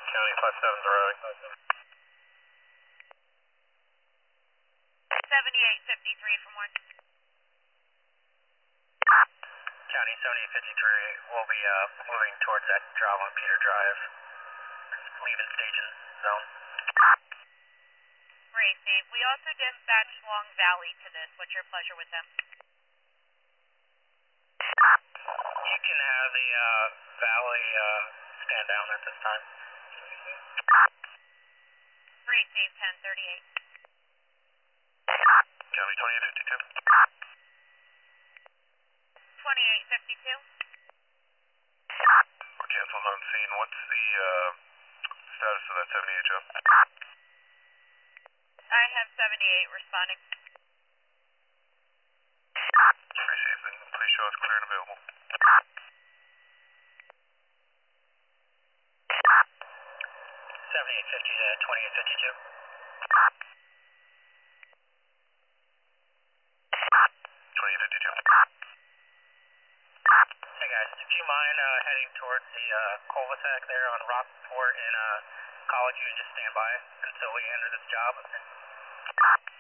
County 57's arriving. 7853 from 1. County 7853 will be moving towards that drop on Peter Drive. Leaving station zone. Great, Dave. We also dispatched Long Valley to this. What's your pleasure with them? You can have the Valley stand down at this time. Great, Dave. 1038. County 2852. 2852. We're canceled on scene. What's the status of that 78 job? I have 78 responding. Received, and please show us clear and available. 7850 to 2852. 2852. Hey guys, do you mind heading towards the cul-de-sac there on Rockport and College? You can just stand by until we enter this job.